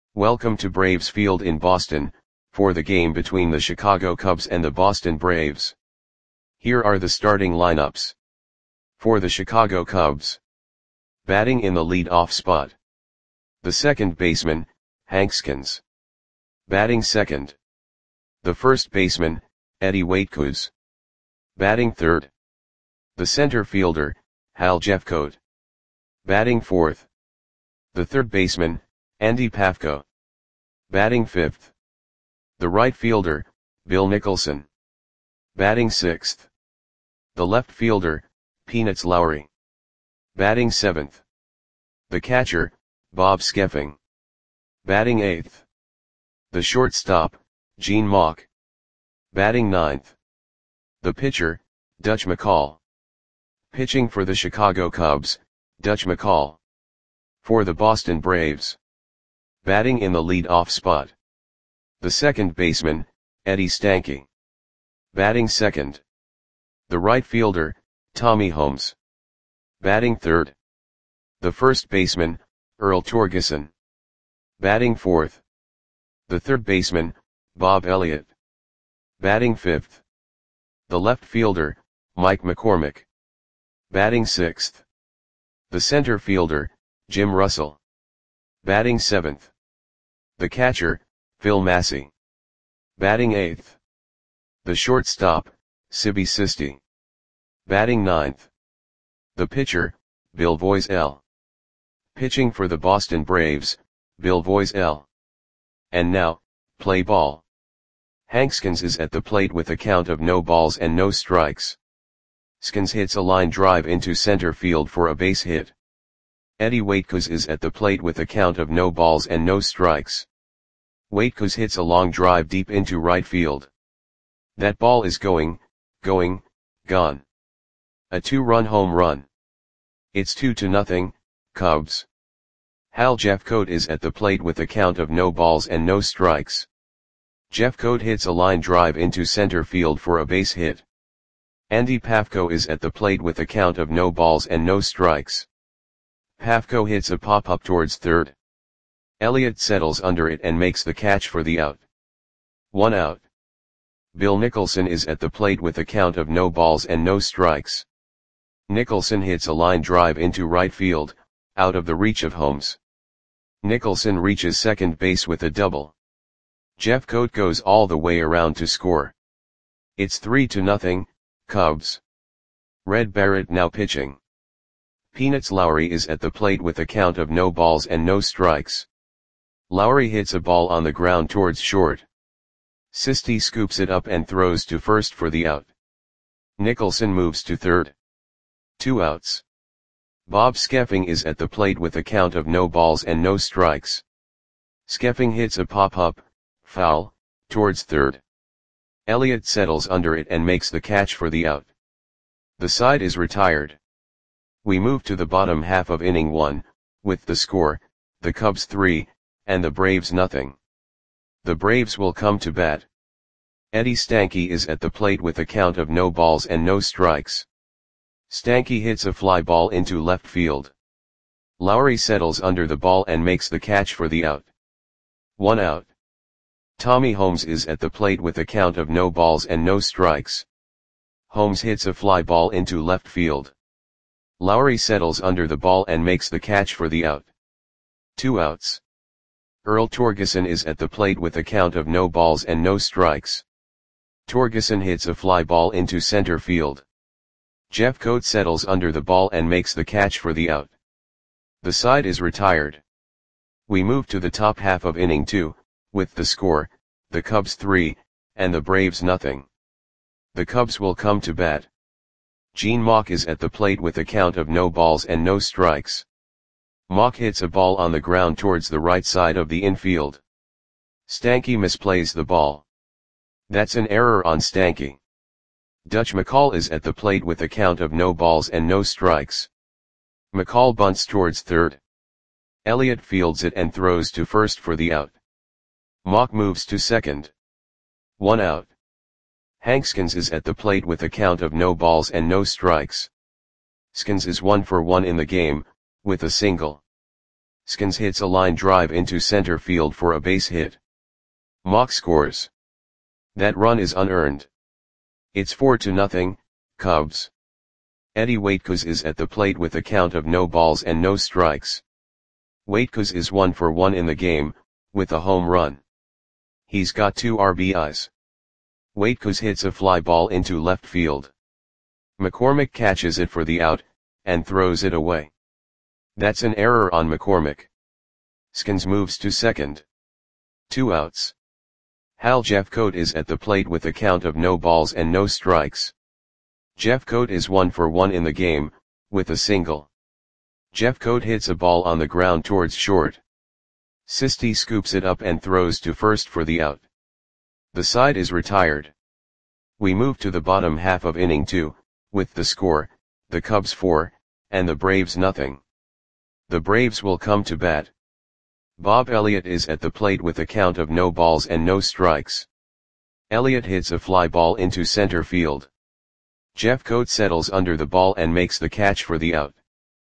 Welcome to Braves Field in Boston, for the game between the Chicago Cubs and the Boston Braves. Here are the starting lineups. For the Chicago Cubs. Batting in the lead-off spot. The second baseman, Hank Skins. Batting second. The first baseman, Eddie Waitkus. Batting third. The center fielder, Hal Jeffcoat. Batting fourth. The third baseman, Andy Pafko. Batting fifth. The right fielder, Bill Nicholson. Batting sixth. The left fielder, Peanuts Lowry. Batting seventh. The catcher, Bob Skeffing. Batting eighth. The shortstop, Gene Mauch. Batting ninth. The pitcher, Dutch McCall. Pitching for the Chicago Cubs, Dutch McCall. For the Boston Braves. Batting in the lead-off spot. The second baseman, Eddie Stanky. Batting second. The right fielder, Tommy Holmes. Batting third. The first baseman, Earl Torgeson. Batting fourth. The third baseman, Bob Elliott. Batting fifth. The left fielder, Mike McCormick. Batting sixth. The center fielder, Jim Russell. Batting seventh. The catcher, Phil Massey. Batting eighth. The shortstop, Sibby Sisti. Batting ninth. The pitcher, Bill Voiselle. Pitching for the Boston Braves, Bill Voiselle. And now, play ball. Hank Skins is at the plate with a count of no balls and no strikes. Skins hits a line drive into center field for a base hit. Eddie Waitkus is at the plate with a count of no balls and no strikes. Waitkus hits a long drive deep into right field. That ball is gone. A two-run home run. It's 2-0, Cubs. Hal Jeffcoat is at the plate with a count of no balls and no strikes. Jeffcoat hits a line drive into center field for a base hit. Andy Pafko is at the plate with a count of no balls and no strikes. Pafko hits a pop-up towards third. Elliott settles under it and makes the catch for the out. 1 out. Bill Nicholson is at the plate with a count of no balls and no strikes. Nicholson hits a line drive into right field, out of the reach of Holmes. Nicholson reaches second base with a double. Jeffcoat goes all the way around to score. It's 3-0, Cubs. Red Barrett now pitching. Peanuts Lowry is at the plate with a count of no balls and no strikes. Lowry hits a ball on the ground towards short. Sisti scoops it up and throws to first for the out. Nicholson moves to third. 2 outs. Bob Skeffing is at the plate with a count of no balls and no strikes. Skeffing hits a pop-up, foul, towards third. Elliott settles under it and makes the catch for the out. The side is retired. We move to the bottom half of inning 1, with the score, the Cubs 3, and the Braves nothing. The Braves will come to bat. Eddie Stanky is at the plate with a count of no balls and no strikes. Stanky hits a fly ball into left field. Lowry settles under the ball and makes the catch for the out. 1 out. Tommy Holmes is at the plate with a count of no balls and no strikes. Holmes hits a fly ball into left field. Lowry settles under the ball and makes the catch for the out. 2 outs. Earl Torgeson is at the plate with a count of no balls and no strikes. Torgeson hits a fly ball into center field. Jeffcoat settles under the ball and makes the catch for the out. The side is retired. We move to the top half of inning 2, with the score, the Cubs 3, and the Braves nothing. The Cubs will come to bat. Gene Mauch is at the plate with a count of no balls and no strikes. Mauch hits a ball on the ground towards the right side of the infield. Stanky misplays the ball. That's an error on Stanky. Dutch McCall is at the plate with a count of no balls and no strikes. McCall bunts towards third. Elliott fields it and throws to first for the out. Mauch moves to second. 1 out. Hank Skins is at the plate with a count of no balls and no strikes. Skins is 1 for 1 in the game, with a single. Skins hits a line drive into center field for a base hit. Mock scores. That run is unearned. It's 4-0, Cubs. Eddie Waitkos is at the plate with a count of no balls and no strikes. Waitkos is 1 for 1 in the game, with a home run. He's got 2 RBIs. Waitkos hits a fly ball into left field. McCormick catches it for the out, and throws it away. That's an error on McCormick. Skins moves to second. 2 outs. Hal Jeffcoat is at the plate with a count of no balls and no strikes. Jeffcoat is 1 for 1 in the game, with a single. Jeffcoat hits a ball on the ground towards short. Sisti scoops it up and throws to first for the out. The side is retired. We move to the bottom half of inning 2, with the score, the Cubs 4, and the Braves nothing. The Braves will come to bat. Bob Elliott is at the plate with a count of no balls and no strikes. Elliott hits a fly ball into center field. Jeffcoat settles under the ball and makes the catch for the out.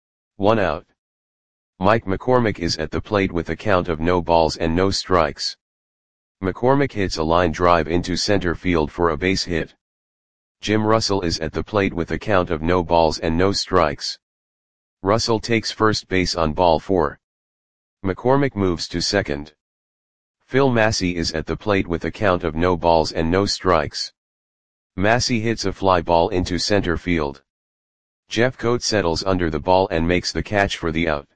1 out. Mike McCormick is at the plate with a count of no balls and no strikes. McCormick hits a line drive into center field for a base hit. Jim Russell is at the plate with a count of no balls and no strikes. Russell takes first base on ball 4. McCormick moves to second. Phil Massey is at the plate with a count of no balls and no strikes. Massey hits a fly ball into center field. Jeffcoat settles under the ball and makes the catch for the out.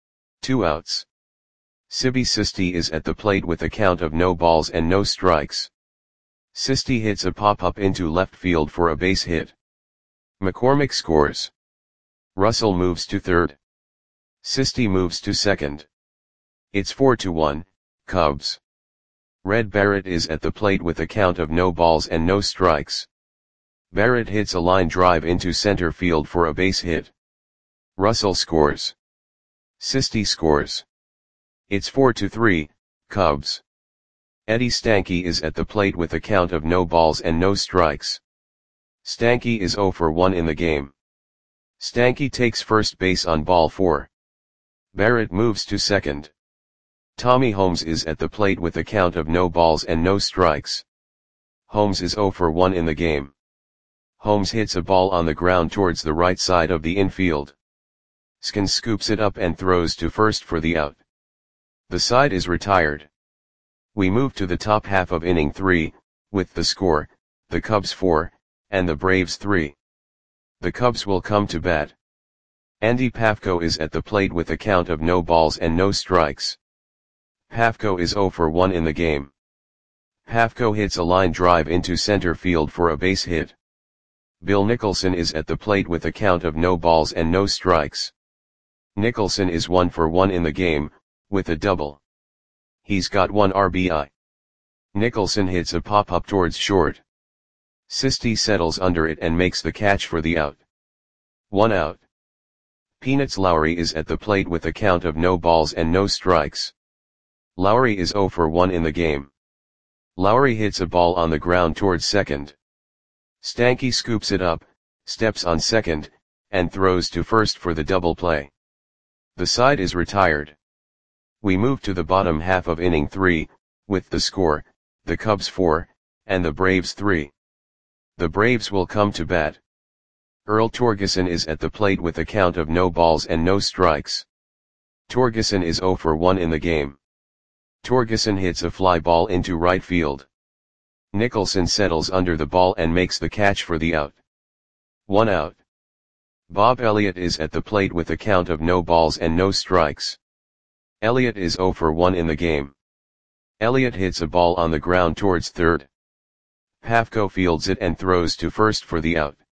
2 outs. Sibi Sisti is at the plate with a count of no balls and no strikes. Sisti hits a pop-up into left field for a base hit. McCormick scores. Russell moves to third. Sisti moves to second. It's 4-1, Cubs. Red Barrett is at the plate with a count of no balls and no strikes. Barrett hits a line drive into center field for a base hit. Russell scores. Sisti scores. It's 4-3, Cubs. Eddie Stanky is at the plate with a count of no balls and no strikes. Stanky is 0 for 1 in the game. Stanky takes first base on ball 4. Barrett moves to second. Tommy Holmes is at the plate with a count of no balls and no strikes. Holmes is 0 for 1 in the game. Holmes hits a ball on the ground towards the right side of the infield. Skins scoops it up and throws to first for the out. The side is retired. We move to the top half of inning 3, with the score, the Cubs 4, and the Braves 3. The Cubs will come to bat. Andy Pafko is at the plate with a count of no balls and no strikes. Pafko is 0 for 1 in the game. Pafko hits a line drive into center field for a base hit. Bill Nicholson is at the plate with a count of no balls and no strikes. Nicholson is 1 for 1 in the game, with a double. He's got 1 RBI. Nicholson hits a pop-up towards short. Sisti settles under it and makes the catch for the out. 1 out. Peanuts Lowry is at the plate with a count of no balls and no strikes. Lowry is 0 for 1 in the game. Lowry hits a ball on the ground towards second. Stanky scoops it up, steps on second, and throws to first for the double play. The side is retired. We move to the bottom half of inning 3, with the score, the Cubs 4, and the Braves 3. The Braves will come to bat. Earl Torgeson is at the plate with a count of no balls and no strikes. Torgeson is 0 for 1 in the game. Torgeson hits a fly ball into right field. Nicholson settles under the ball and makes the catch for the out. 1 out. Bob Elliott is at the plate with a count of no balls and no strikes. Elliott is 0 for 1 in the game. Elliott hits a ball on the ground towards third. Pafko fields it and throws to first for the out.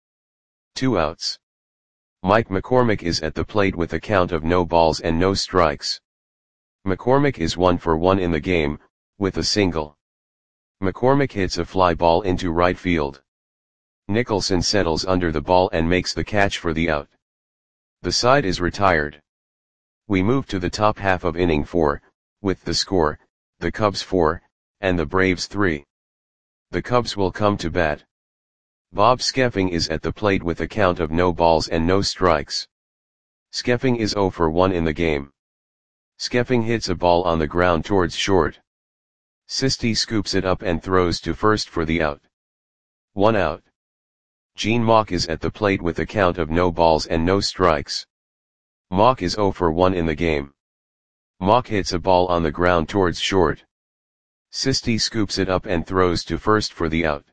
2 outs. Mike McCormick is at the plate with a count of no balls and no strikes. McCormick is 1 for 1 in the game, with a single. McCormick hits a fly ball into right field. Nicholson settles under the ball and makes the catch for the out. The side is retired. We move to the top half of inning 4, with the score, the Cubs 4, and the Braves 3. The Cubs will come to bat. Bob Skeffing is at the plate with a count of no balls and no strikes. Skeffing is 0 for 1 in the game. Skeffing hits a ball on the ground towards short. Sisti scoops it up and throws to first for the out. 1 out. Gene Mauch is at the plate with a count of no balls and no strikes. Mauch is 0 for 1 in the game. Mauch hits a ball on the ground towards short. Sisti scoops it up and throws to first for the out.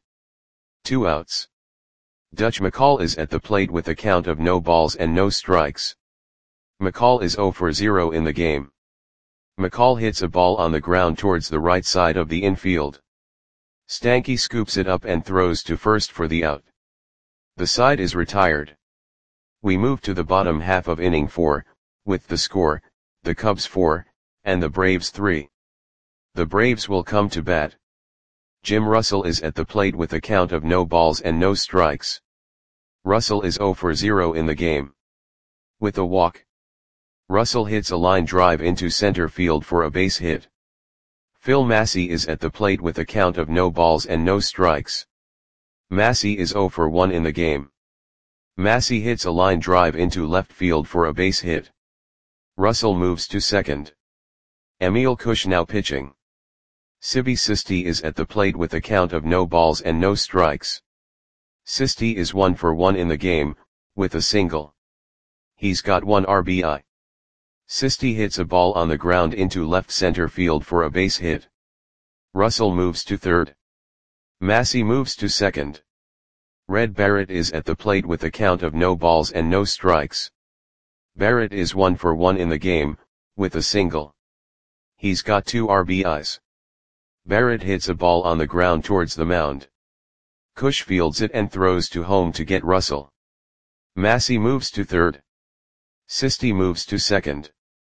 2 outs. Dutch McCall is at the plate with a count of no balls and no strikes. McCall is 0 for 0 in the game. McCall hits a ball on the ground towards the right side of the infield. Stanky scoops it up and throws to first for the out. The side is retired. We move to the bottom half of inning 4, with the score, the Cubs 4, and the Braves 3. The Braves will come to bat. Jim Russell is at the plate with a count of no balls and no strikes. Russell is 0 for 0 in the game. With a walk, Russell hits a line drive into center field for a base hit. Phil Massey is at the plate with a count of no balls and no strikes. Massey is 0 for 1 in the game. Massey hits a line drive into left field for a base hit. Russell moves to second. Emil Kush now pitching. Sibi Sisti is at the plate with a count of no balls and no strikes. Sisti is 1 for 1 in the game, with a single. He's got 1 RBI. Sisti hits a ball on the ground into left center field for a base hit. Russell moves to third. Massey moves to second. Red Barrett is at the plate with a count of no balls and no strikes. Barrett is 1 for 1 in the game, with a single. He's got 2 RBIs. Barrett hits a ball on the ground towards the mound. Kush fields it and throws to home to get Russell. Massey moves to third. Sisti moves to second.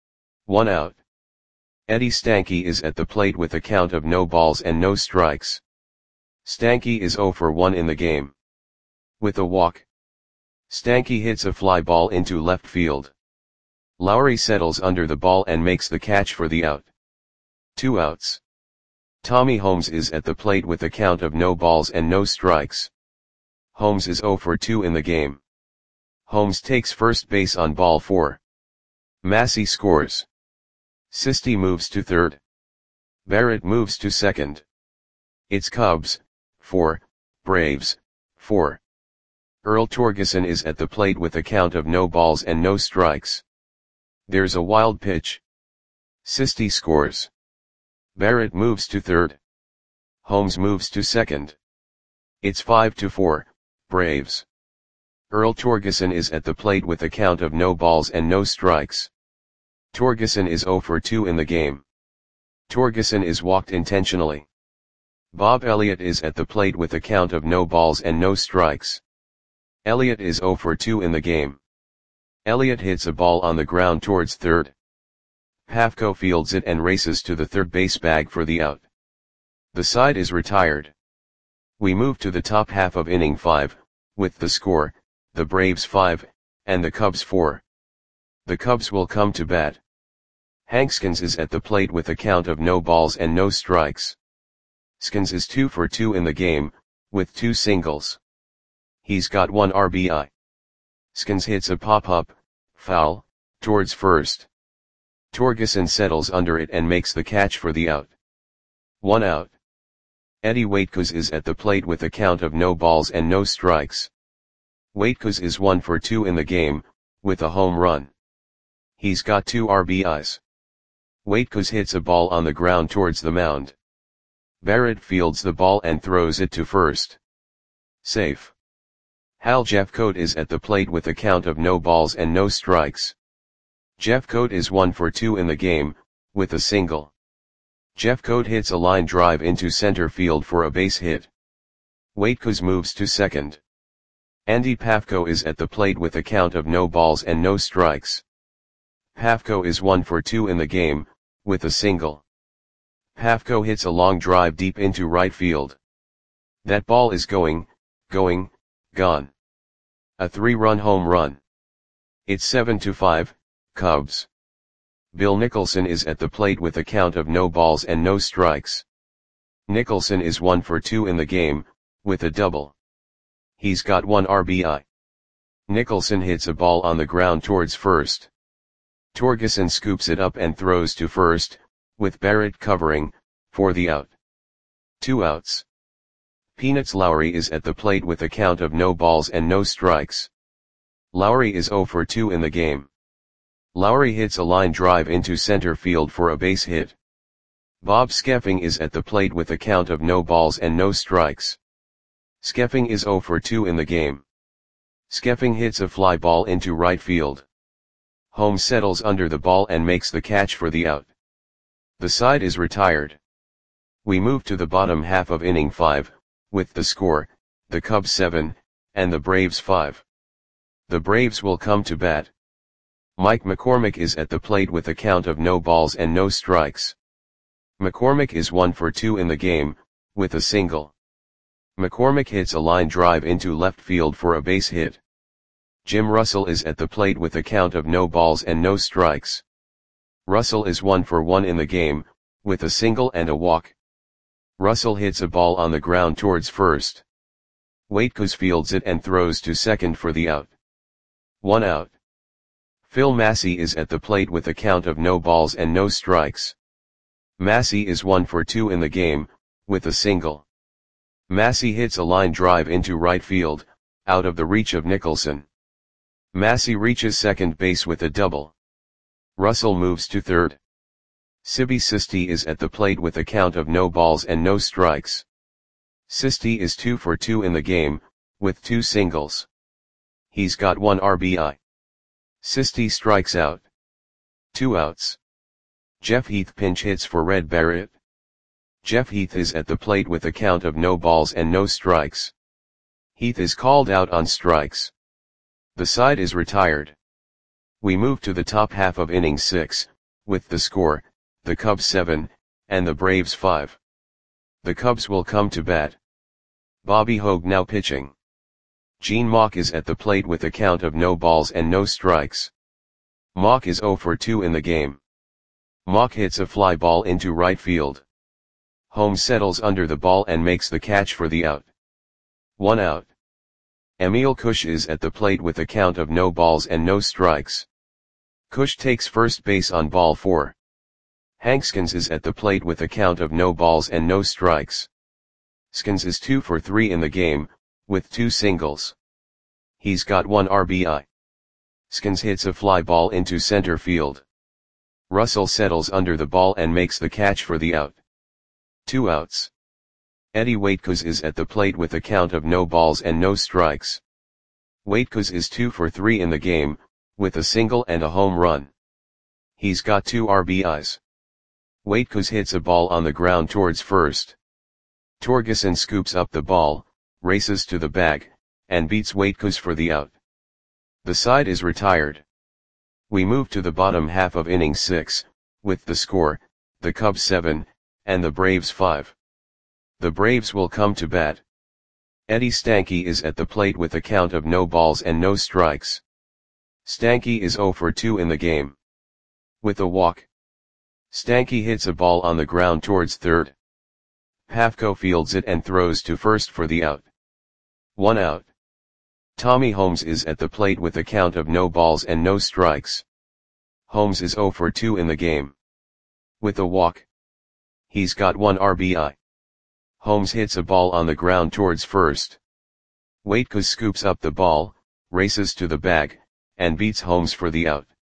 1 out. Eddie Stanky is at the plate with a count of no balls and no strikes. Stanky is 0 for 1 in the game. With a walk, Stanky hits a fly ball into left field. Lowry settles under the ball and makes the catch for the out. 2 outs. Tommy Holmes is at the plate with a count of no balls and no strikes. Holmes is 0 for 2 in the game. Holmes takes first base on ball 4. Massey scores. Sisti moves to third. Barrett moves to second. It's Cubs 4, Braves 4. Earl Torgeson is at the plate with a count of no balls and no strikes. There's a wild pitch. Sisti scores. Barrett moves to third. Holmes moves to second. It's 5-4, Braves. Earl Torgeson is at the plate with a count of no balls and no strikes. Torgeson is 0 for 2 in the game. Torgeson is walked intentionally. Bob Elliott is at the plate with a count of no balls and no strikes. Elliott is 0 for 2 in the game. Elliott hits a ball on the ground towards third. Pafko fields it and races to the third base bag for the out. The side is retired. We move to the top half of inning 5, with the score, the Braves 5, and the Cubs 4. The Cubs will come to bat. Hank Skins is at the plate with a count of no balls and no strikes. Skins is 2 for 2 in the game, with 2 singles. He's got 1 RBI. Skins hits a pop-up, foul, towards first. Torgeson settles under it and makes the catch for the out. 1 out. Eddie Waitkos is at the plate with a count of no balls and no strikes. Waitkos is 1 for 2 in the game, with a home run. He's got 2 RBIs. Waitkos hits a ball on the ground towards the mound. Barrett fields the ball and throws it to first. Safe. Hal Jeffcoat is at the plate with a count of no balls and no strikes. Jeffcoat is 1 for 2 in the game, with a single. Jeffcoat hits a line drive into center field for a base hit. Waitkos moves to second. Andy Pafko is at the plate with a count of no balls and no strikes. Pafko is 1 for 2 in the game, with a single. Pafko hits a long drive deep into right field. That ball is gone. A 3-run home run. It's 7-5, Cubs. Bill Nicholson is at the plate with a count of no balls and no strikes. Nicholson is 1 for 2 in the game, with a double. He's got 1 RBI. Nicholson hits a ball on the ground towards first. Torgerson scoops it up and throws to first, with Barrett covering, for the out. 2 outs. Peanuts Lowry is at the plate with a count of no balls and no strikes. Lowry is 0 for 2 in the game. Lowry hits a line drive into center field for a base hit. Bob Skeffing is at the plate with a count of no balls and no strikes. Skeffing is 0 for 2 in the game. Skeffing hits a fly ball into right field. Holmes settles under the ball and makes the catch for the out. The side is retired. We move to the bottom half of inning 5, with the score, the Cubs 7, and the Braves 5. The Braves will come to bat. Mike McCormick is at the plate with a count of no balls and no strikes. McCormick is 1 for 2 in the game, with a single. McCormick hits a line drive into left field for a base hit. Jim Russell is at the plate with a count of no balls and no strikes. Russell is 1 for 1 in the game, with a single and a walk. Russell hits a ball on the ground towards first. Waitkus fields it and throws to second for the out. 1 out. Phil Massey is at the plate with a count of no balls and no strikes. Massey is 1 for 2 in the game, with a single. Massey hits a line drive into right field, out of the reach of Nicholson. Massey reaches second base with a double. Russell moves to third. Sibby Sisti is at the plate with a count of no balls and no strikes. Sisti is 2 for 2 in the game, with 2 singles. He's got 1 RBI. Sisti strikes out. 2 outs. Jeff Heath pinch hits for Red Barrett. Jeff Heath is at the plate with a count of no balls and no strikes. Heath is called out on strikes. The side is retired. We move to the top half of inning 6, with the score, the Cubs 7, and the Braves 5. The Cubs will come to bat. Bobby Hogue now pitching. Gene Mauch is at the plate with a count of no balls and no strikes. Mauch is 0 for 2 in the game. Mauch hits a fly ball into right field. Holmes settles under the ball and makes the catch for the out. 1 out. Emil Cush is at the plate with a count of no balls and no strikes. Cush takes first base on ball 4. Hank Skins is at the plate with a count of no balls and no strikes. Skins is 2 for 3 in the game, with 2 singles. He's got 1 RBI. Skins hits a fly ball into center field. Russell settles under the ball and makes the catch for the out. 2 outs. Eddie Waitkus is at the plate with a count of no balls and no strikes. Waitkus is 2 for 3 in the game, with a single and a home run. He's got 2 RBIs. Waitkus hits a ball on the ground towards first. Torgerson scoops up the ball, races to the bag, and beats Waitkus for the out. The side is retired. We move to the bottom half of inning 6, with the score, the Cubs 7, and the Braves 5. The Braves will come to bat. Eddie Stanky is at the plate with a count of no balls and no strikes. Stanky is 0 for 2 in the game. With a walk. Stanky hits a ball on the ground towards third. Pafko fields it and throws to first for the out. 1 out. Tommy Holmes is at the plate with a count of no balls and no strikes. Holmes is 0 for 2 in the game. With a walk. He's got 1 RBI. Holmes hits a ball on the ground towards first. Waitkus scoops up the ball, races to the bag, and beats Holmes for the out.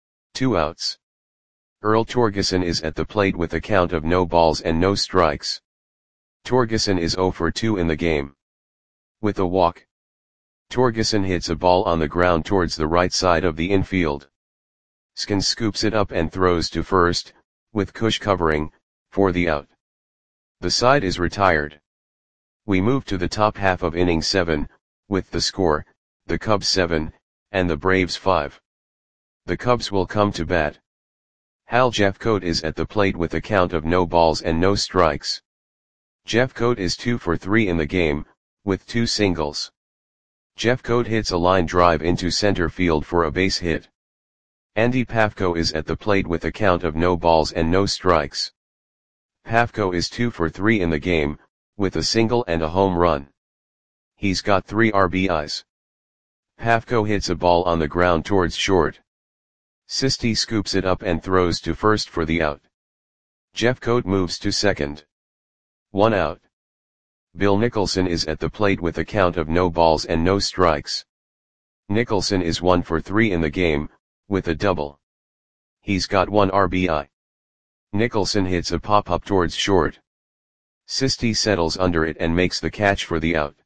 2 outs. Earl Torgerson is at the plate with a count of no balls and no strikes. Torgerson is 0 for 2 in the game. With a walk. Torgerson hits a ball on the ground towards the right side of the infield. Skins scoops it up and throws to first, with Cush covering, for the out. The side is retired. We move to the top half of inning 7, with the score, the Cubs 7, and the Braves 5. The Cubs will come to bat. Hal Jeffcoat is at the plate with a count of no balls and no strikes. Jeffcoat is 2 for 3 in the game, with 2 singles. Jeffcoat hits a line drive into center field for a base hit. Andy Pafko is at the plate with a count of no balls and no strikes. Pafko is 2 for 3 in the game, with a single and a home run. He's got 3 RBIs. Pafko hits a ball on the ground towards short. Sisti scoops it up and throws to first for the out. Jeffcoat moves to second. 1 out. Bill Nicholson is at the plate with a count of no balls and no strikes. Nicholson is 1 for 3 in the game, with a double. He's got 1 RBI. Nicholson hits a pop-up towards short. Sisti settles under it and makes the catch for the out.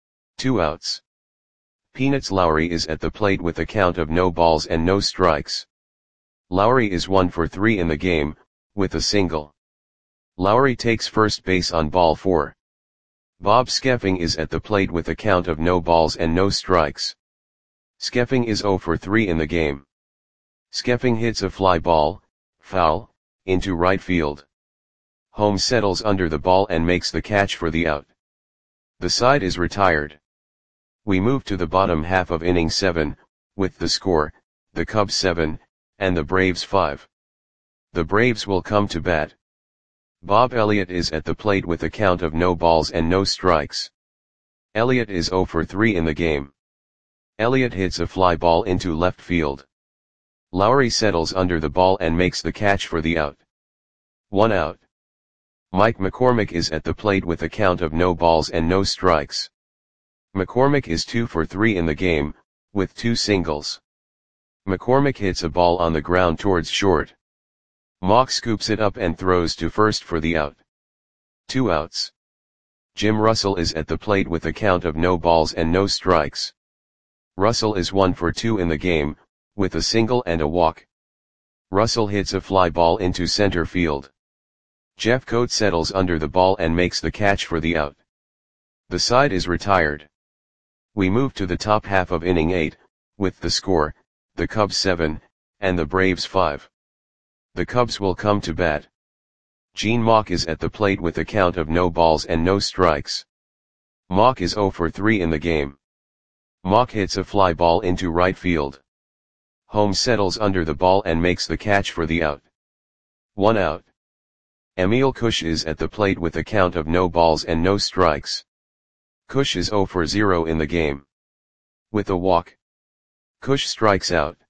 2 outs. Peanuts Lowry is at the plate with a count of no balls and no strikes. Lowry is 1 for 3 in the game, with a single. Lowry takes first base on ball 4. Bob Skeffing is at the plate with a count of no balls and no strikes. Skeffing is 0 for 3 in the game. Skeffing hits a fly ball, foul, into right field. Holmes settles under the ball and makes the catch for the out. The side is retired. We move to the bottom half of inning 7, with the score, the Cubs 7, and the Braves 5. The Braves will come to bat. Bob Elliott is at the plate with a count of no balls and no strikes. Elliott is 0 for 3 in the game. Elliott hits a fly ball into left field. Lowry settles under the ball and makes the catch for the out. 1 out. Mike McCormick is at the plate with a count of no balls and no strikes. McCormick is 2 for 3 in the game, with 2 singles. McCormick hits a ball on the ground towards short. Mock scoops it up and throws to first for the out. 2 outs. Jim Russell is at the plate with a count of no balls and no strikes. Russell is 1 for 2 in the game, with a single and a walk. Russell hits a fly ball into center field. Jeffcoat settles under the ball and makes the catch for the out. The side is retired. We move to the top half of inning 8, with the score, the Cubs 7, and the Braves 5. The Cubs will come to bat. Gene Mauch is at the plate with a count of no balls and no strikes. Mauch is 0 for 3 in the game. Mauch hits a fly ball into right field. Holmes settles under the ball and makes the catch for the out. 1 out. Emil Cush is at the plate with a count of no balls and no strikes. Cush is 0 for 0 in the game. With a walk, Cush strikes out.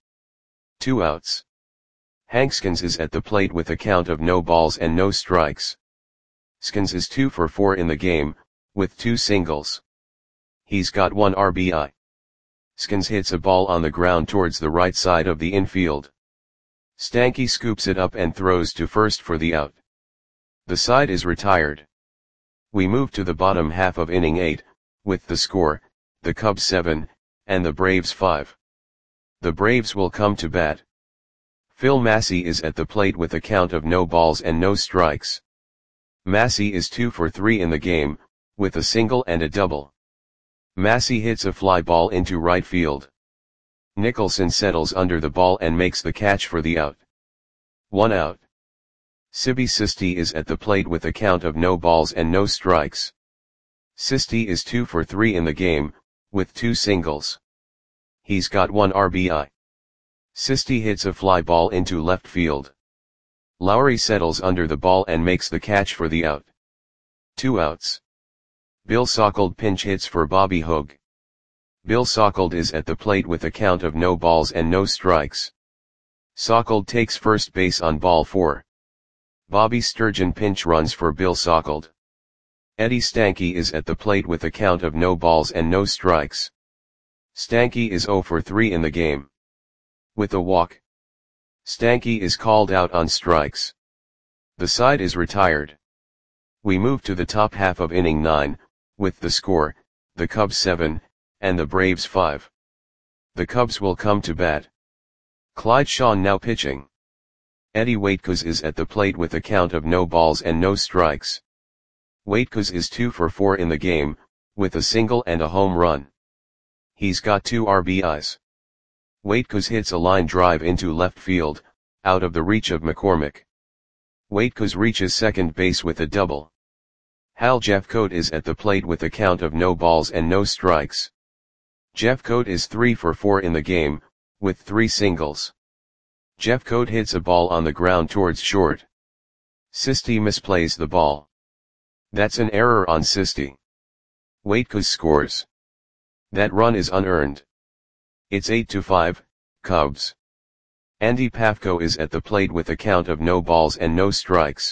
2 outs. Hank Skins is at the plate with a count of no balls and no strikes. Skins is 2 for 4 in the game, with 2 singles. He's got 1 RBI. Skins hits a ball on the ground towards the right side of the infield. Stanky scoops it up and throws to first for the out. The side is retired. We move to the bottom half of inning 8, with the score, the Cubs 7, and the Braves 5. The Braves will come to bat. Phil Massey is at the plate with a count of no balls and no strikes. Massey is 2 for 3 in the game, with a single and a double. Massey hits a fly ball into right field. Nicholson settles under the ball and makes the catch for the out. 1 out. Sibi Sisti is at the plate with a count of no balls and no strikes. Sisti is 2 for 3 in the game, with 2 singles. He's got 1 RBI. Sisti hits a fly ball into left field. Lowry settles under the ball and makes the catch for the out. 2 outs. Bill Sauckled pinch hits for Bobby Hogue. Bill Sauckled is at the plate with a count of no balls and no strikes. Sauckled takes first base on ball 4. Bobby Sturgeon pinch runs for Bill Sauckled. Eddie Stanky is at the plate with a count of no balls and no strikes. Stanky is 0 for 3 in the game. With a walk, Stanky is called out on strikes. The side is retired. We move to the top half of inning 9, with the score, the Cubs 7, and the Braves 5. The Cubs will come to bat. Clyde Shawn now pitching. Eddie Waitkos is at the plate with a count of no balls and no strikes. Waitkos is 2 for 4 in the game, with a single and a home run. He's got 2 RBIs. Waitkos hits a line drive into left field, out of the reach of McCormick. Waitkos reaches second base with a double. Hal Jeffcoat is at the plate with a count of no balls and no strikes. Jeffcoat is 3 for 4 in the game, with 3 singles. Jeffcoat hits a ball on the ground towards short. Sisti misplays the ball. That's an error on Sisti. Waitkos scores. That run is unearned. It's 8-5, Cubs. Andy Pafko is at the plate with a count of no balls and no strikes.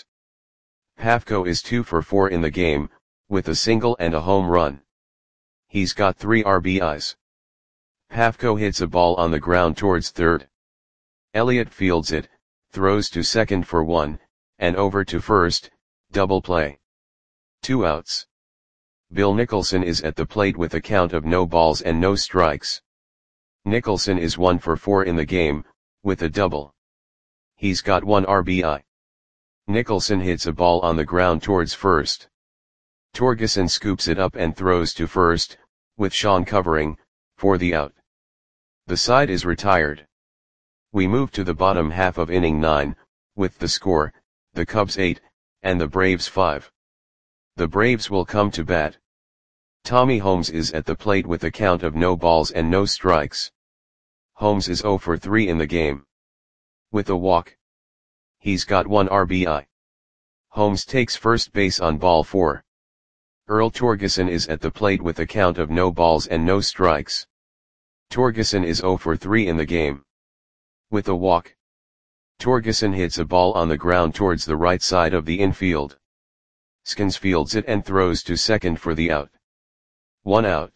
Pafko is 2 for 4 in the game, with a single and a home run. He's got 3 RBIs. Pafko hits a ball on the ground towards third. Elliott fields it, throws to second for 1, and over to first, double play. 2 outs. Bill Nicholson is at the plate with a count of no balls and no strikes. Nicholson is 1 for 4 in the game, with a double. He's got 1 RBI. Nicholson hits a ball on the ground towards first. Torgeson scoops it up and throws to first, with Sean covering, for the out. The side is retired. We move to the bottom half of inning 9, with the score, the Cubs 8, and the Braves 5. The Braves will come to bat. Tommy Holmes is at the plate with a count of no balls and no strikes. Holmes is 0 for 3 in the game. With a walk. He's got 1 RBI. Holmes takes first base on ball 4. Earl Torgeson is at the plate with a count of no balls and no strikes. Torgeson is 0 for 3 in the game. With a walk. Torgeson hits a ball on the ground towards the right side of the infield. Skins fields it and throws to second for the out. 1 out.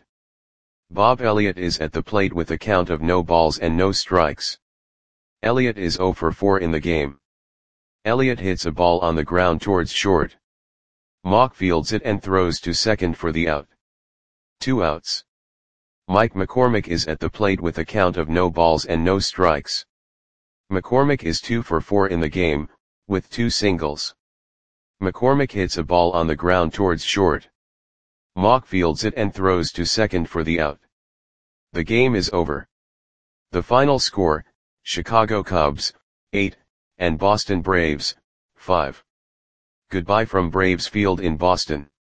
Bob Elliott is at the plate with a count of no balls and no strikes. Elliott is 0 for 4 in the game. Elliott hits a ball on the ground towards short. Mock fields it and throws to second for the out. 2 outs. Mike McCormick is at the plate with a count of no balls and no strikes. McCormick is 2 for 4 in the game, with 2 singles. McCormick hits a ball on the ground towards short. Mock fields it and throws to second for the out. The game is over. The final score, Chicago Cubs, 8, and Boston Braves, 5. Goodbye from Braves Field in Boston.